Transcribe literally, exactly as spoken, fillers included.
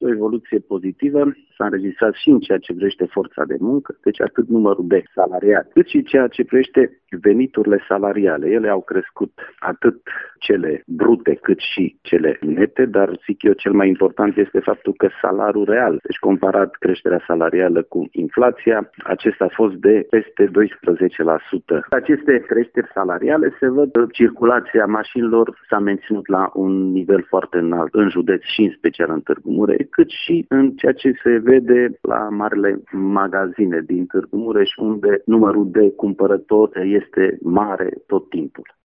o evoluție pozitivă s-a înregistrat și în ceea ce privește forța de muncă, deci atât numărul de salariați, cât și ceea ce privește veniturile salariale. Ele au crescut atât cele brute cât și cele nete, dar zic eu cel mai important este faptul că salariul real, deci comparat creșterea salarială cu inflația, acesta a fost de peste doisprezece la sută. Aceste creșteri salariale se văd, circulația mașinilor s-a menținut la un nivel foarte înalt în județ și în special în Târgu Mureș, cât și în ceea ce se vede la marile magazine din Târgu Mureș, unde numărul de cumpărători este mare tot timpul.